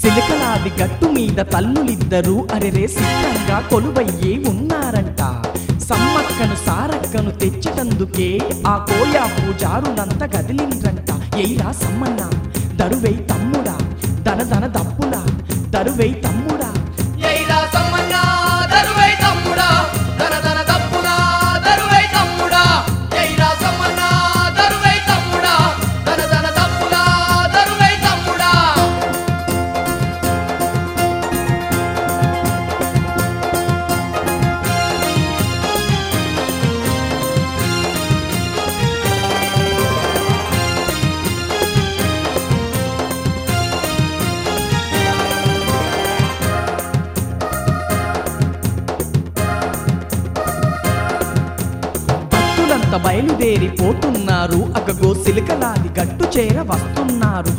సిలకలాది గట్టు మీద తల్లులిద్దరూ అరెరే సిద్ధంగా కొలువయ్యే ఉన్నారంట. సమ్మక్కను సారక్కను తెచ్చినందుకే ఆ కోయా పూజారులంతా కదిలిండ్రంట. ఎయిరా సమ్మన్న దరువై తమ్ముడా, దన దన దప్పులా దరువై తమ్ముడా. ఎయిరా సమ్మన్న దరువై తమ్ముడా, దన దన దప్పులా దరువై తమ్ముడా. ఎయిరా సమ్మన్న దరువై తమ్ముడా, దన దన దప్పులా దరువై తమ్ముడా. బయలుదేరిపోతున్నారు అగగో సిలకలాది గట్టు చేర వస్తున్నారు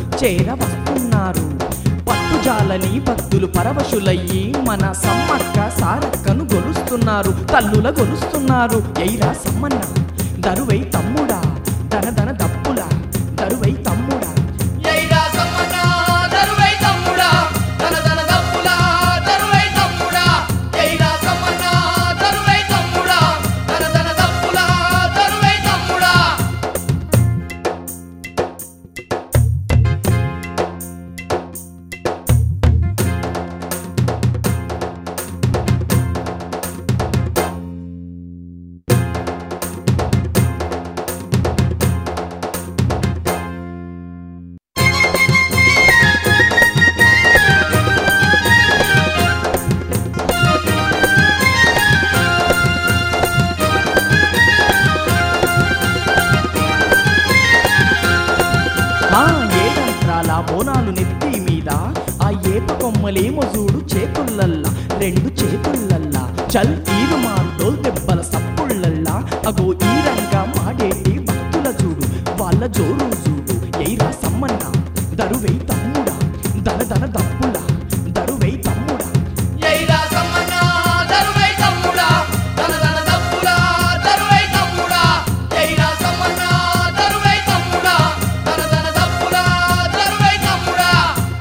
పట్టుజాలని భక్తులు పరవశులయ్యి మన సమ్మక్క సారక్కను గొలుస్తున్నారు, తల్లుల గొలుస్తున్నారు. ఎయిరా సమ్మన్న దరువై తమ్ముడా, దన దన దప్పులా దరువై తమ్ముడా. ఎయిరా సమ్మన్న దరువై తమ్ముడా, దన దన దప్పులా దరువై తమ్ముడా. ఎయిరా సమ్మన్న దరువై తమ్ముడా, దన దన దప్పులా దరువై తమ్ముడా. బోనాలు నెత్తి మీద ఆ ఏప కొమ్మలేమో చూడు చేతుల్లల్లా, రెండు చేతుల్లల్లా చల్ ఈరుమారు డోల్ దెబ్బల సప్పుళ్ళల్లా. అగో ఈ రంగా మాడేటి భక్తుల చూడు, వాళ్ళ జోరు చూడు. ఎయిరా సమ్మన్న దరువై తమ్ముడా, దన దన దప్పులా దరువై తమ్ముడా. ఎయిరా సమ్మన్న దరువై తమ్ముడా, దన దన దప్పులా దరువై తమ్ముడా. ఎయిరా సమ్మన్న దరువై తమ్ముడా, దన దన దప్పులా దరువై తమ్ముడా.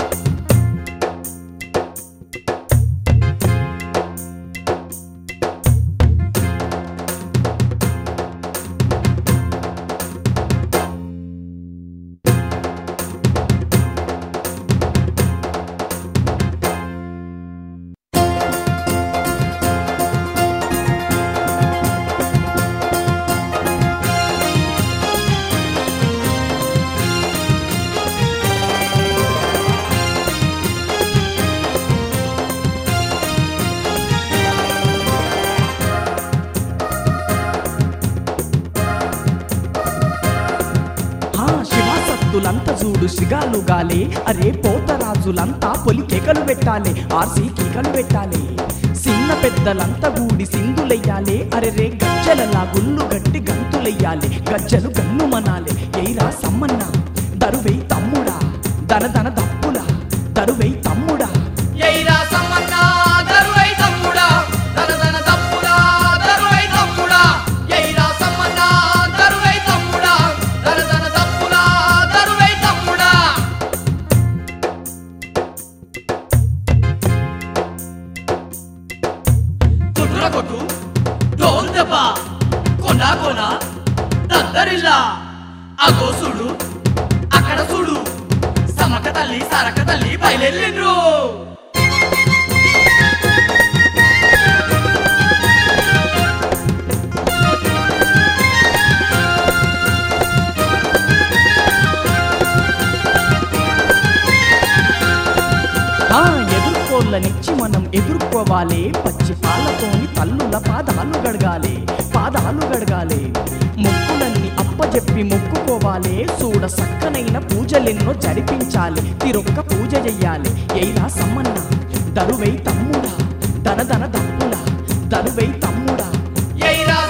భక్తులంతా చూడు సిగాలు గాలే, అరే పోతరాజులంతా పొలి కేకలు పెట్టాలి, ఆర్సీ కేకలు పెట్టాలి. చిన్న పెద్దలంతా గూడి సింధులెయ్యాలి, అరెరే గజ్జలలా గుళ్ళు గట్టి గంతులెయ్యాలి, గజ్జలు గన్ను మనాలి. ఎయిరా సమ్మన్న దరువై తమ్ముడా, దన దన దప్పులా దరువై తమ్ముడా. ఎయిరా సమ్మన్న దరువై తమ్ముడా, దన దన దప్పులా దరువై తమ్ముడా. ఎయిరా సమ్మన్న దరువై తమ్ముడా, దన దన దప్పులా దరువై తమ్ముడా. కొట్టుర కొట్టు డోల్ దెబ్బ కొన కొన దద్దరిల్లా. అగో చూడు అక్కడ చూడు, సమ్మక్క తల్లి సారక్క తల్లి బయలెళ్ళిండ్రు. ఎదుర్కోళ్ళనిచ్చి మనం ఎదుర్కోవాలి, పచ్చి పాలతోని తల్లుల పాదాలు గడగాలి. మొక్కులన్నీ అప్పజెప్పి మొక్కుకోవాలి, చూడ సక్కనైన పూజలెన్నో జరిపించాలి, తిరొక్క పూజ చెయ్యాలి. ఎయిరా సమ్మన్న దరువై తమ్ముడా, దన దన దప్పులా దరువై తమ్ముడా. ఎయిరా